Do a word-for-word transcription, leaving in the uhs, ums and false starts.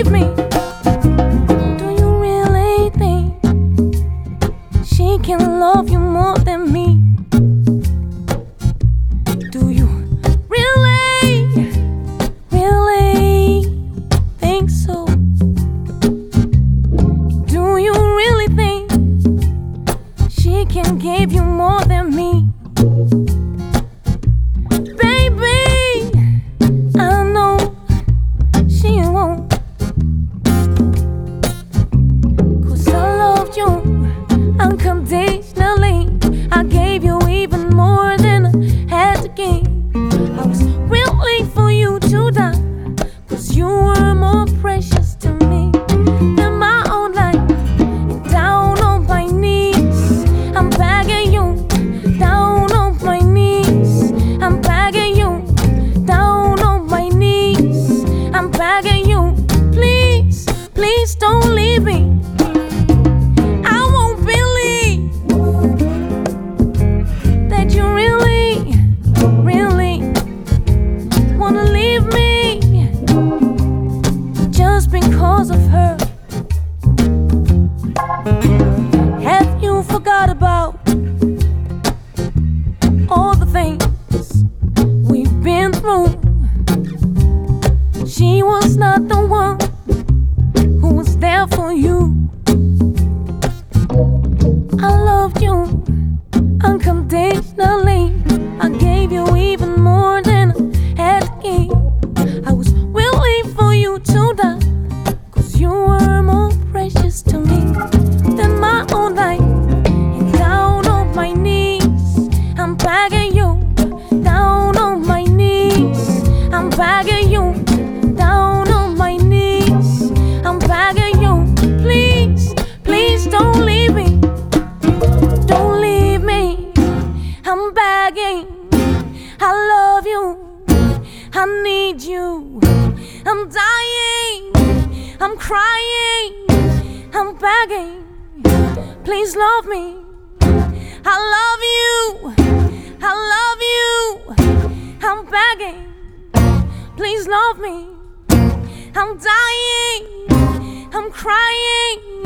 leave me? Do you really think she can love you more than me? Do you really, really think so? Do you really think she can give you more than me? Unconditionally, I gave you even more than I had to give. I was willing for you to die, 'cause you were more precious to me than my own life. And down on my knees, I'm begging you. Down on my knees, I'm begging you. Down on my knees, I'm begging you. Please, please don't leave me. Because of her, have you forgot about all the things we've been through? She was not the one who was there for you. I loved you unconditionally. I gave you even more than I had to give. I was willing for you to die, you were more precious to me than my own life. And down on my knees, I'm begging you. Down on my knees, I'm begging you. Down on my knees, I'm begging you. Please, please don't leave me. Don't leave me. I'm begging. I love you. I need you. I'm dying. I'm crying, I'm begging, please love me. I love you, I love you, I'm begging, please love me. I'm dying, I'm crying.